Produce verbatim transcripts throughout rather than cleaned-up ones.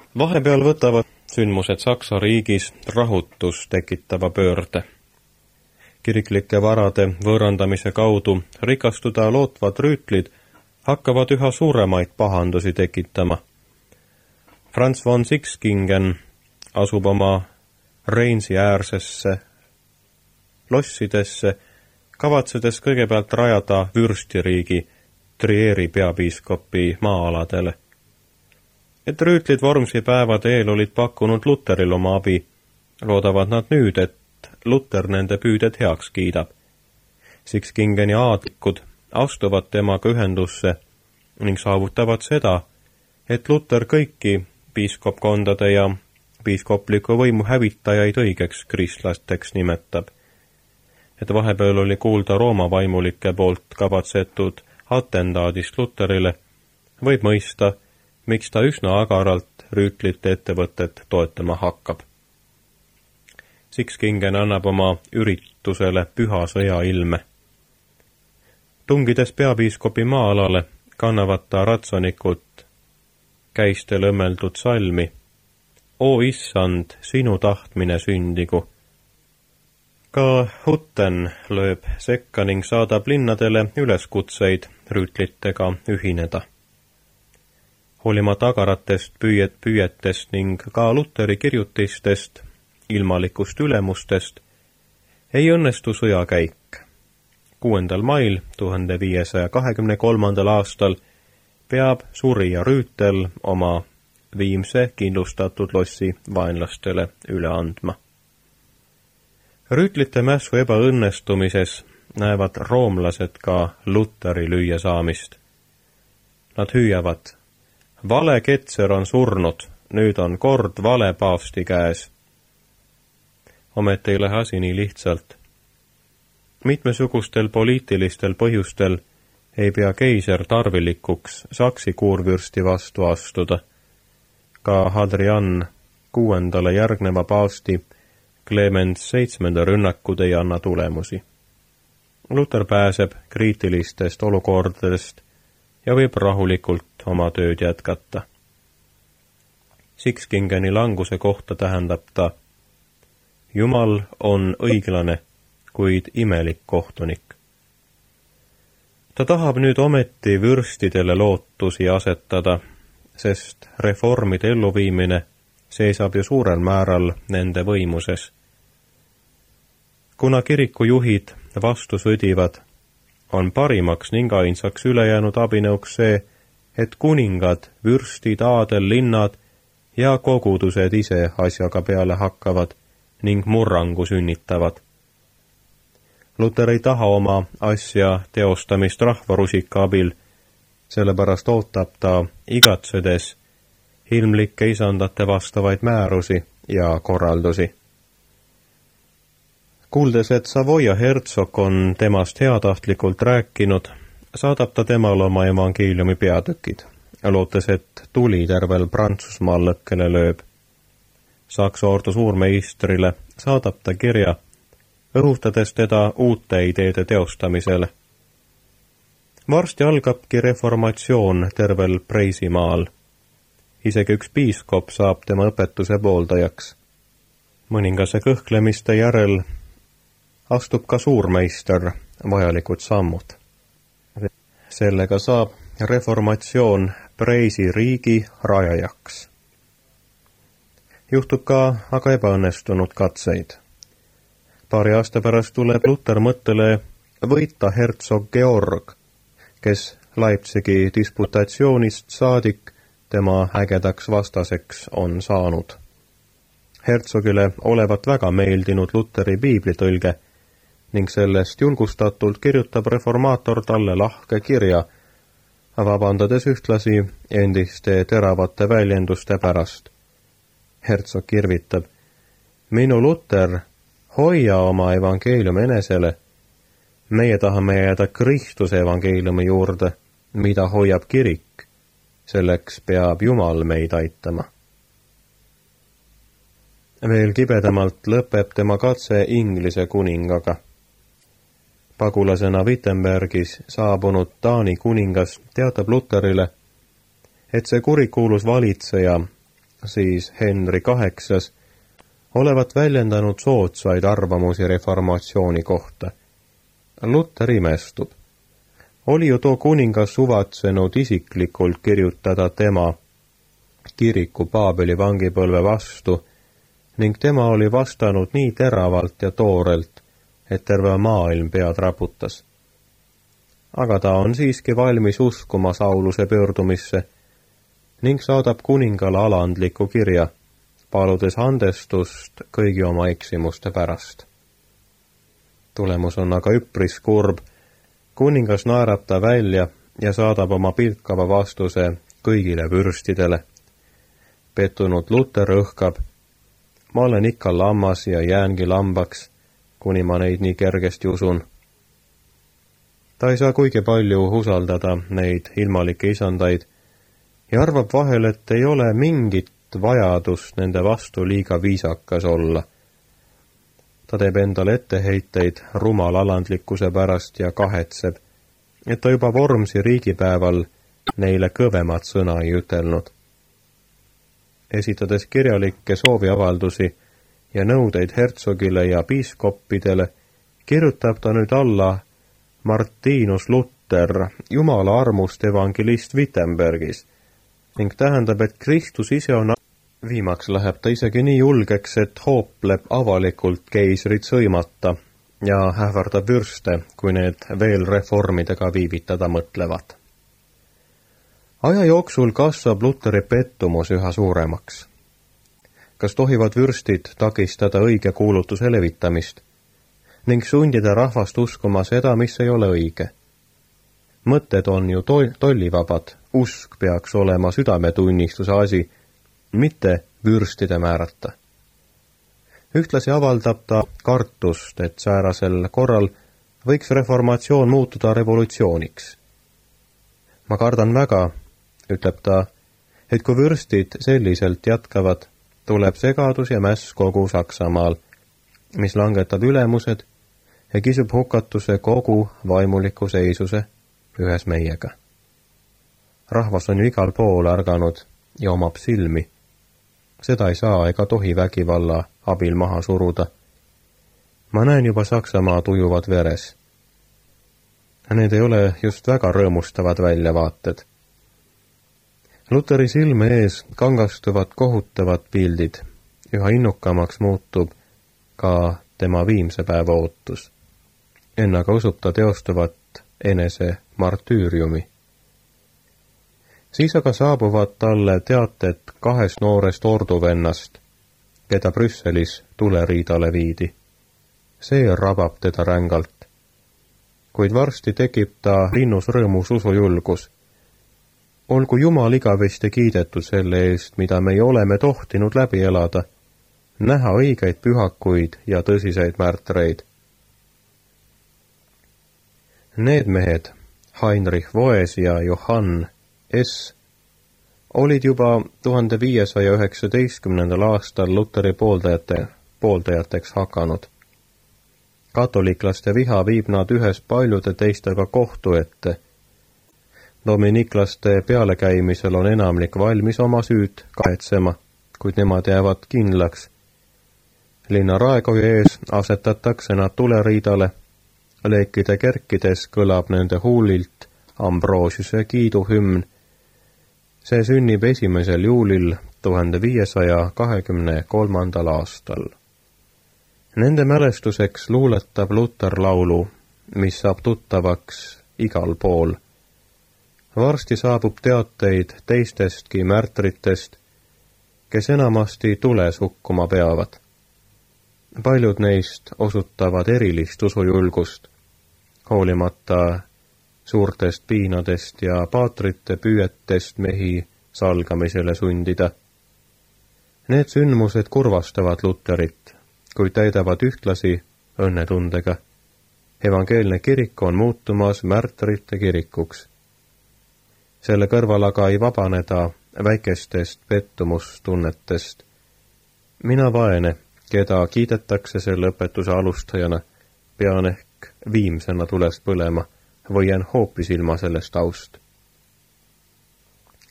Vahepeal võtavad sündmused Saksa riigis rahutust tekitava pöörde. Kiriklike varade võõrandamise kaudu rikastuda lootvad rüütlid hakkavad üha suuremaid pahandusi tekitama. Franz von Sixkingen asub oma Reinsi äärsesse lossidesse, kavatsedes kõigepealt rajada vürstiriigi Trieri peapiiskopi maa-aladele. Et rüütlid Vormsi päevade eel olid pakkunud Luteril oma abi, loodavad nad nüüd, et Luter nende püüded heaks kiidab. Sixkingeni aadlikud astuvad temaga ühendusse ning saavutavad seda, et Luter kõiki piiskopkondade ja piiskopliku võimu hävitajaid õigeks kristlasteks nimetab. Et vahepeal oli kuulda Rooma vaimulike poolt kavatsetud atendaadist Luterile, võib mõista, miks ta üsna agaralt rüütlite ettevõtet toetama hakkab. Sixkingen annab oma üritusele püha sõja ilme. Tungides peapiiskopi maa-alale kannavad ta ratsanikud käistel õmmeldud salmi. O issand, sinu tahtmine sündigu. Ka Hutten lööb sekka ning saadab linnadele üleskutseid rüütlitega ühineda. Hoolimata agaratest püüet püüetest ning ka Luteri kirjutistest, ilmalikust ülemustest, ei õnnestu sõjakäik. kuuendal mail tuhande viiesaja kahekümne kolmandal aastal peab surija rüütel oma Viimse kindlustatud lossi vaenlastele üle andma. Rüütlite mässu ebaõnnestumises näevad roomlased ka Luteri lüüa saamist. Nad hüüavad, vale ketser on surnud, nüüd on kord vale paavsti käes. Ometi ei lähe asi nii lihtsalt. Mitmesugustel poliitilistel põhjustel ei pea keiser tarvilikuks Saksi kuurvürsti vastu astuda. Ka Hadrian kuuendale järgneva paavsti Clemens seitsmenda rünnakud ei anna tulemusi. Luter pääseb kriitilistest olukordadest ja võib rahulikult oma tööd jätkata. Sixkingeni languse kohta tähendab ta, Jumal on õiglane, kuid imelik kohtunik. Ta tahab nüüd ometi vürstidele lootusi asetada, sest reformide elluviimine seisab ju suurel määral nende võimuses. Kuna kirikujuhid vastu sõdivad, on parimaks ning ainsaks ülejäänud abinõuks see, et kuningad, vürstid, aadel, linnad ja kogudused ise asjaga peale hakkavad ning murrangu sünnitavad. Luter ei taha oma asja teostamist rahvarusika abil, sellepärast ootab ta igatsedes ilmlikke isandate vastavaid määrusi ja korraldusi. Kuuldes, et Savoia hertsog on temast heatahtlikult rääkinud, saadab ta temale oma evangeeliumi peatükid, lootes, et tuli tervel Prantsusmaal lõkkele lööb. Saksa ordu suurmeistrile saadab ta kirja, õhutades teda uute ideede teostamisele. Varsti algabki reformatsioon tervel Preisimaal. Isegi üks piiskop saab tema õpetuse pooldajaks. Mõningase kõhklemiste järel astub ka suurmeister vajalikud sammud. Sellega saab reformatsioon Preisi riigi rajajaks. Juhtub ka aga ebaõnnestunud katseid. Paari aasta pärast tuleb Luter mõttele võita hertsog Georg, kes Leipzigi disputatsioonist saadik tema ägedaks vastaseks on saanud. Hertsogile olevat väga meeldinud Luteri piiblitõlge ning sellest julgustatult kirjutab reformaator talle lahke kirja, vabandades ühtlasi endiste teravate väljenduste pärast. Hertsog kirvitab, minu Luter, hoia oma evangeeliumi enesele. Meie tahame jääda Kristuse evangeeliumi juurde, mida hoiab kirik. Selleks peab Jumal meid aitama. Veel kibedamalt lõpeb tema katse Inglise kuningaga. Pagulasena Wittenbergis saabunud Taani kuningas teatab Luterile, et see kurikuulus valitseja siis Henri kaheksas, olevat väljendanud soodsaid arvamusi reformatsiooni kohta. Luter imestub. Oli ju too kuningas suvatsenud isiklikult kirjutada tema kiriku Paabeli vangipõlve vastu ning tema oli vastanud nii teravalt ja toorelt, et terve maailm pead raputas. Aga ta on siiski valmis uskuma Sauluse pöördumisse ning saadab kuningale alandliku kirja, paludes andestust kõigi oma eksimuste pärast. Tulemus on aga üpris kurb. Kuningas naerab ta välja ja saadab oma pilkava vastuse kõigile vürstidele. Pettunud Luter õhkab, ma olen ikka lammas ja jäängi lambaks, kuni ma neid nii kergesti usun. Ta ei saa kuigi palju usaldada neid ilmalikke isandaid ja arvab vahel, et ei ole mingit vajadust nende vastu liiga viisakas olla. Ta teeb endale etteheiteid rumala alandlikkuse pärast ja kahetseb, et ta juba Vormsi riigipäeval neile kõvemat sõna ei ütelnud. Esitades kirjalikke sooviavaldusi ja nõudeid hertsogile ja piiskoppidele, kirjutab ta nüüd alla Martinus Luther, Jumala armust evangelist Wittenbergis, ning tähendab, et Kristus ise on. Viimaks läheb ta isegi nii julgeks, et hoopleb avalikult keisrit sõimata ja ähvardab vürste, kui need veel reformidega viivitada mõtlevad. Aja jooksul kasvab Luteri pettumus üha suuremaks. Kas tohivad vürstid takistada õige kuulutuse levitamist ning sundida rahvast uskuma seda, mis ei ole õige? Mõtted on ju to- tollivabad, usk peaks olema südametunnistuse asi, mitte vürstide määrata. Ühtlasi avaldab ta kartust, et säärasel korral võiks reformatsioon muutuda revolutsiooniks. Ma kardan väga, ütleb ta, et kui vürstid selliselt jätkavad, tuleb segadus ja mäss kogu Saksamaal, mis langetab ülemused ja kisub hukatuse kogu vaimuliku seisuse ühes meiega. Rahvas on ju igal pool ärganud ja omab silmi. Seda ei saa ega tohi vägivalla abil maha suruda. Ma näen juba Saksamaa tujuvad veres. Need ei ole just väga rõõmustavad väljavaated. Luteri silme ees kangastuvad kohutavad pildid. Üha innukamaks muutub ka tema viimse päeva ootus. Ennaga usub ta teostuvat enese martüüriumi. Siis aga saabuvad talle teated kahest noorest orduvennast, keda Brüsselis tuleriidale viidi. See rabab teda rängalt. Kuid varsti tekib ta linnus rõõmus usujulgus. Olgu Jumal igavesti kiidetud selle eest, mida me oleme tohtinud läbi elada, näha õigeid pühakuid ja tõsiseid märtreid. Need mehed, Heinrich Voes ja Johann S. olid juba tuhande viiesaja üheksateistkümnendal aastal Luteri pooldajate, pooldajateks hakanud. Katoliklaste viha viib nad ühes paljude teistega kohtu ette. Dominiklaste pealekäimisel on enamlik valmis oma süüd kahetsema, kuid nemad jäävad kindlaks. Linna raekoja ees asetatakse nad tuleriidale, leekide kerkides kõlab nende huulilt Ambrosiuse kiiduhümn. See sünnib esimesel juulil tuhande viiesaja kahekümne kolmandal aastal. Nende mälestuseks luuletab Luter laulu, mis saab tuttavaks igal pool. Varsti saabub teateid teistestki märtritest, kes enamasti tules hukkuma peavad. Paljud neist osutavad erilist usujulgust, hoolimata suurtest piinadest ja paatrite püüetest mehi salgamisele sundida. Need sündmused kurvastavad Luterit, kuid täidavad ühtlasi õnnetundega. Evangeelne kirik on muutumas märtrite kirikuks. Selle kõrval aga ei vabaneda väikestest pettumustunnetest. Mina vaene, keda kiidetakse selle õpetuse alustajana, pean ehk viimsena tules põlema või jään hoopis ilma sellest aust.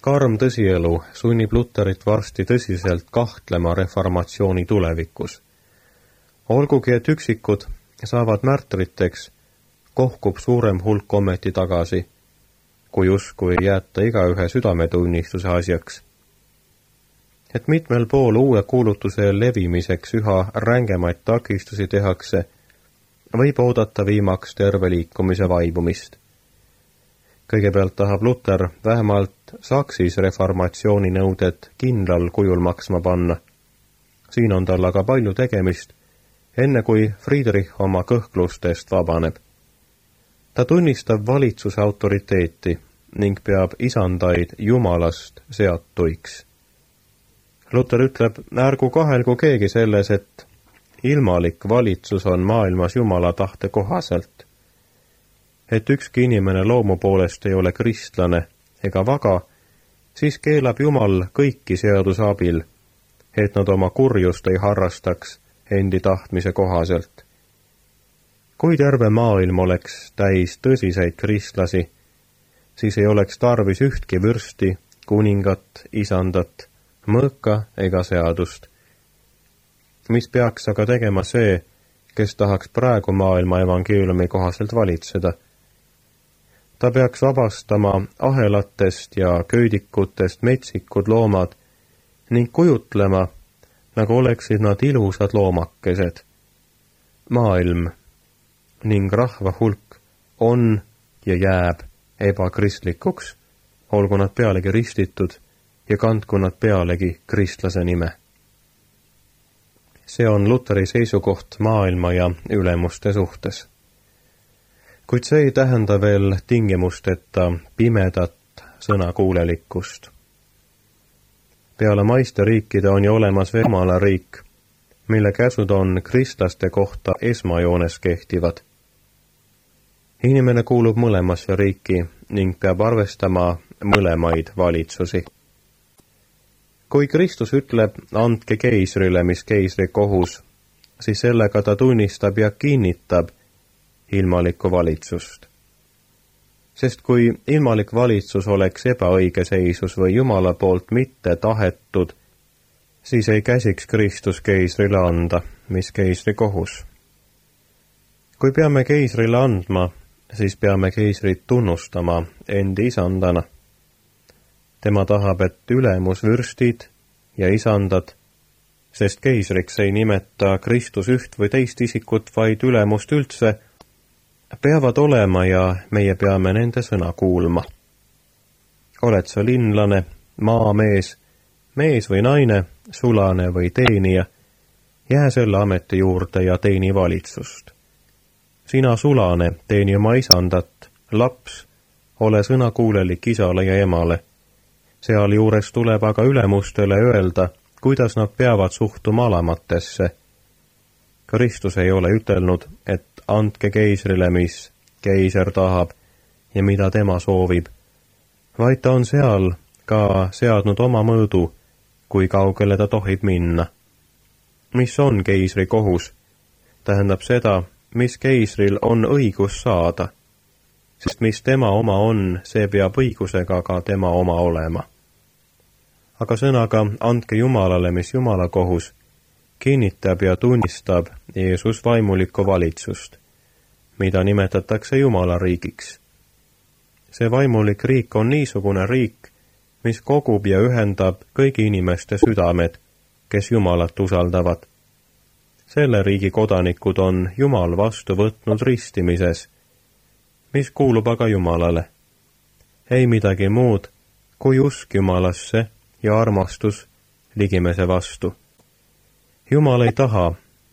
karm tõsielu sunnib Luterit varsti tõsiselt kahtlema reformatsiooni tulevikus. Olgugi, et üksikud saavad märtriteks, kohkub suurem hulk ometi tagasi, kui usku ei jäeta igaühe südametunnistuse asjaks. Et mitmel pool uue kuulutuse levimiseks üha rängemaid takistusi tehakse, võib oodata viimaks terve liikumise vaibumist. Kõigepealt tahab Luter vähemalt Saksis reformatsiooni nõuded kindlal kujul maksma panna. Siin on tal aga palju tegemist, enne kui Friedrich oma kõhklustest vabaneb. Ta tunnistab valitsuse autoriteeti ning peab isandaid Jumalast seatuiks. Luter ütleb, ärgu kahelgu keegi selles, et ilmalik valitsus on maailmas Jumala tahte kohaselt, et ükski inimene loomu poolest ei ole kristlane ega vaga, siis keelab Jumal kõiki seaduse abil, et nad oma kurjust ei harrastaks endi tahtmise kohaselt. Kui terve maailm oleks täis tõsiseid kristlasi, siis ei oleks tarvis ühtki vürsti, kuningat, isandat, mõõka ega seadust. Mis peaks aga tegema see, kes tahaks praegu maailma evangeeliumi kohaselt valitseda? Ta peaks vabastama ahelatest ja köödikutest metsikud loomad ning kujutlema, nagu oleksid nad ilusad loomakesed. Maailm ning rahva hulk on ja jääb ebakristlikuks, olgu nad pealegi ristitud ja kandku nad pealegi kristlase nime. See on Luteri seisukoht maailma ja ülemuste suhtes. Kuid see ei tähenda veel tingimusteta pimedat sõnakuulelikkust. Peale maiste riikide on ju olemas veel Jumala riik, mille käsud on kristlaste kohta esmajoones kehtivad. Inimene kuulub mõlemasse riiki ning peab arvestama mõlemaid valitsusi. Kui Kristus ütleb, andke keisrile, mis keisri kohus, siis sellega ta tunnistab ja kinnitab ilmalikku valitsust. Sest kui ilmalik valitsus oleks ebaõige seisus või Jumala poolt mitte tahetud, siis ei käsiks Kristus keisrile anda, mis keisri kohus. Kui peame keisrile andma, siis peame keisrit tunnustama endi isandana. Tema tahab, et ülemusvürstid ja isandad, sest keisriks ei nimeta Kristus üht või teist isikut, vaid ülemust üldse, peavad olema ja meie peame nende sõna kuulma. Oled sa linlane, maamees, mees või naine, sulane või teenija, jää selle ameti juurde ja teeni valitsust. Sina sulane, teeni oma isandat, laps, ole sõnakuulelik isale ja emale. Sealjuures tuleb aga ülemustele öelda, kuidas nad peavad suhtuma alamatesse. Kristus ei ole ütelnud, et andke keisrile, mis keiser tahab ja mida tema soovib, vaid ta on seal ka seadnud oma mõõdu, kui kaugele ta tohib minna. Mis on keisri kohus? Tähendab seda, mis keisril on õigus saada, sest mis tema oma on, see peab õigusega ka tema oma olema. Aga sõnaga andke Jumalale, mis Jumala kohus, kinnitab ja tunnistab Jeesus vaimulikku valitsust, mida nimetatakse Jumala riigiks. See vaimulik riik on niisugune riik, mis kogub ja ühendab kõigi inimeste südamed, kes Jumalat usaldavad. Selle riigi kodanikud on Jumal vastu võtnud ristimises, mis kuulub aga Jumalale. Ei midagi muud, kui usk Jumalasse ja armastus ligimese vastu. Jumal ei taha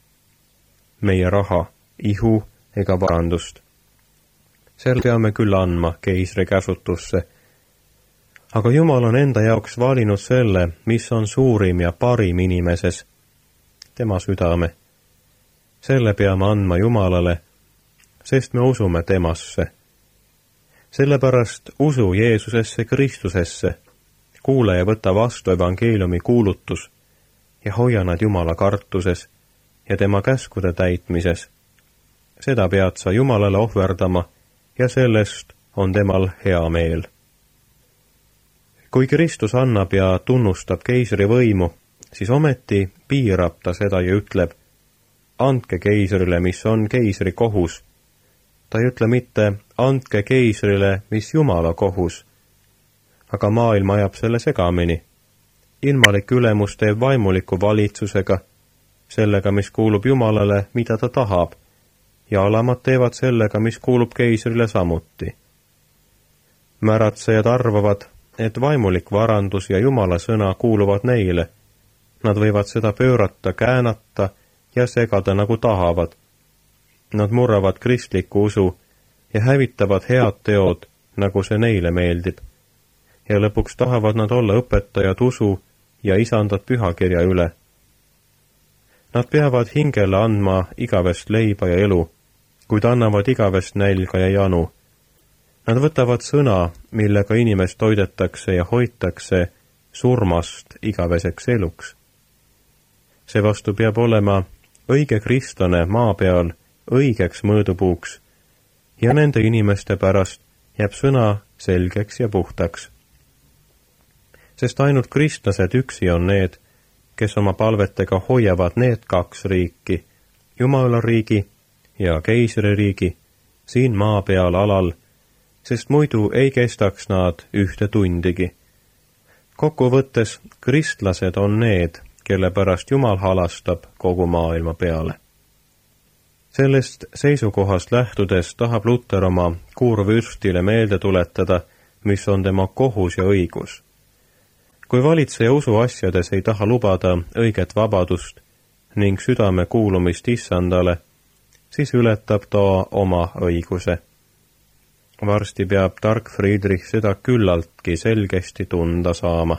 meie raha, ihu ega varandust. Selle peame küll andma keisri käsutusse, aga Jumal on enda jaoks valinud selle, mis on suurim ja parim inimeses, tema südame. Selle peame andma Jumalale, sest me usume temasse. Sellepärast usu Jeesusesse Kristusesse, kuule ja võta vastu evangeeliumi kuulutus ja hoia nad Jumala kartuses ja tema käskude täitmises. Seda pead sa Jumalale ohverdama ja sellest on temal hea meel. kui Kristus annab ja tunnustab keisri võimu, siis ometi piirab ta seda ja ütleb, andke keisrile, mis on keisri kohus. Ta ei ütle mitte, andke keisrile, mis Jumala kohus. Aga maailm ajab selle segamini. Ilmalik ülemus teeb vaimuliku valitsusega, sellega, mis kuulub Jumalale, mida ta tahab, ja alamad teevad sellega, mis kuulub keisrile samuti. Märatsejad arvavad, et vaimulik varandus ja Jumala sõna kuuluvad neile. Nad võivad seda pöörata, käänata ja segada nagu tahavad. Nad murravad kristliku usu ja hävitavad head teod, nagu see neile meeldib. Ja lõpuks tahavad nad olla õpetajad usu ja isandad pühakirja üle. Nad peavad hingele andma igavest leiba ja elu, kuid annavad igavest nälga ja janu. Nad võtavad sõna, millega inimest toidetakse ja hoitakse surmast igaveseks eluks. Seevastu peab olema õige kristlane maa peal õigeks mõõdupuuks ja nende inimeste pärast jääb sõna selgeks ja puhtaks. Sest ainult kristlased üksi on need, kes oma palvetega hoiavad need kaks riiki, Jumala riigi ja keisririigi, siin maa peal alal, sest muidu ei kestaks nad ühte tundigi. Kokkuvõttes kristlased on need, kelle pärast Jumal halastab kogu maailma peale. Sellest seisukohast lähtudes tahab Luter oma kuurvürstile meelde tuletada, mis on tema kohus ja õigus. Kui valitseja usuasjades ei taha lubada õiget vabadust ning südame kuulumist issandale, siis ületab ta oma õiguse. Varsti peab tark Friedrich seda küllaltki selgesti tunda saama.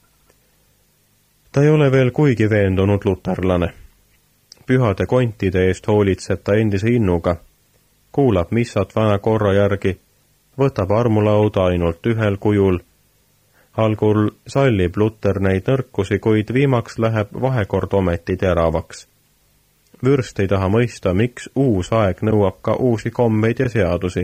Ta ei ole veel kuigi veendunud luterlane. Pühade kontide eest hoolitseb ta endise innuga, kuulab missat vana korra järgi, võtab armulauda ainult ühel kujul. Algul sallib Luter neid nõrkusi, kuid viimaks läheb vahekord ometi teravaks. Vürst ei taha mõista, miks uus aeg nõuab ka uusi kombeid ja seadusi.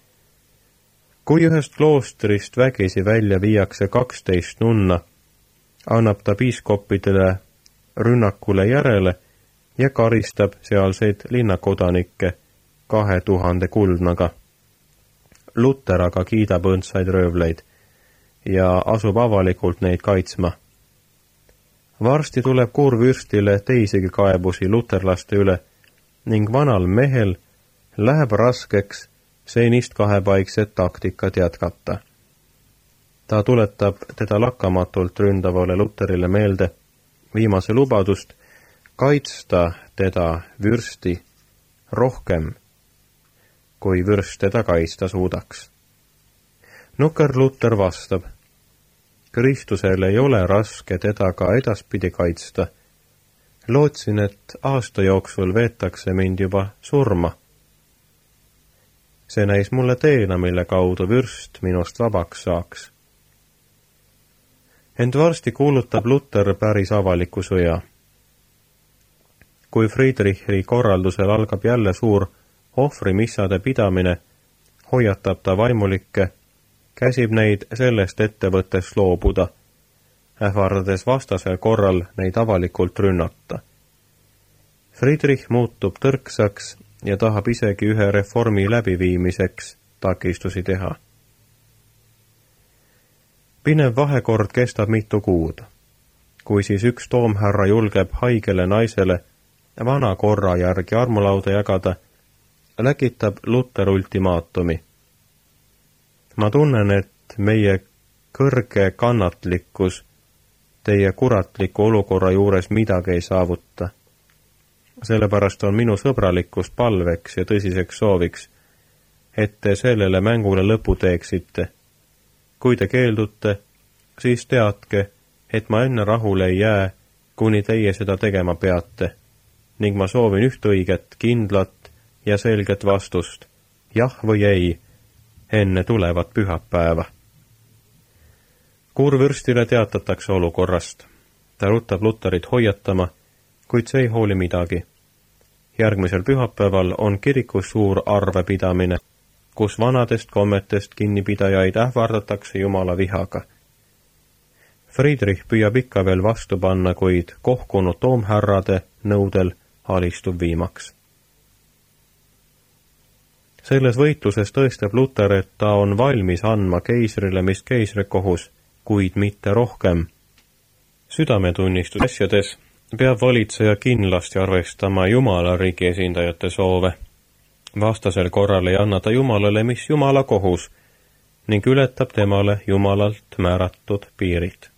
Kui ühest kloostrist vägisi välja viiakse kaksteist nunna, annab ta piiskoppidele rünnakule järele ja karistab sealseid linnakodanikke kahe tuhande kuldnaga. Luter aga kiidab õndsaid röövleid ja asub avalikult neid kaitsma. Varsti tuleb kuurvürstile teisigi kaebusi luterlaste üle ning vanal mehel läheb raskeks senist kahepaikset taktikat jätkata. Ta tuletab teda lakkamatult ründavale Luterile meelde viimase lubadust kaitsta teda vürsti rohkem, kui vürst teda kaitsta suudaks. Nukker Luter vastab, Kristusel ei ole raske teda ka edaspidi kaitsta. Lootsin, et aasta jooksul veetakse mind juba surma. See näis mulle teena, mille kaudu vürst minust vabaks saaks. Ent varsti kuulutab Luter päris avaliku sõja. Kui Friedrichi korraldusel algab jälle suur ohvrimissade pidamine, hoiatab ta vaimulikke, käsib neid sellest ettevõttest loobuda, ähvardades vastasel korral neid avalikult rünnata. Friedrich muutub tõrksaks ja tahab isegi ühe reformi läbiviimiseks takistusi teha. Pinev vahekord kestab mitu kuud. Kui siis üks toomhärra julgeb haigele naisele vana korra järgi armulauda jagada, läkitab Luter ultimaatumi. Ma tunnen, et meie kõrge kannatlikkus teie kuratliku olukorra juures midagi ei saavuta. Sellepärast on minu sõbralikkust palveks ja tõsiseks sooviks, et te sellele mängule lõpu teeksite. Kui te keeldute, siis teadke, et ma enne rahule ei jää, kuni teie seda tegema peate, ning ma soovin üht õiget, kindlat ja selget vastust, jah või ei, enne tulevat pühapäeva. Kuurvürstile teatatakse olukorrast. Ta rutab Luterit hoiatama, kuid see ei hooli midagi. Järgmisel pühapäeval on kirikus suur arvepidamine, kus vanadest kommetest kinnipidajaid ähvardatakse Jumala vihaga. Friedrich püüab ikka veel vastu panna, kuid kohkunud toomhärrade nõudel alistub viimaks. Selles võitluses tõestab Luter, et ta on valmis andma keisrile, mis keisri kohus, kuid mitte rohkem. Südametunnistus asjades peab valitseja kindlasti arvestama Jumala riigi esindajate soove. Vastasel korral ei anna ta Jumalale, mis Jumala kohus, ning ületab temale Jumalalt määratud piirid.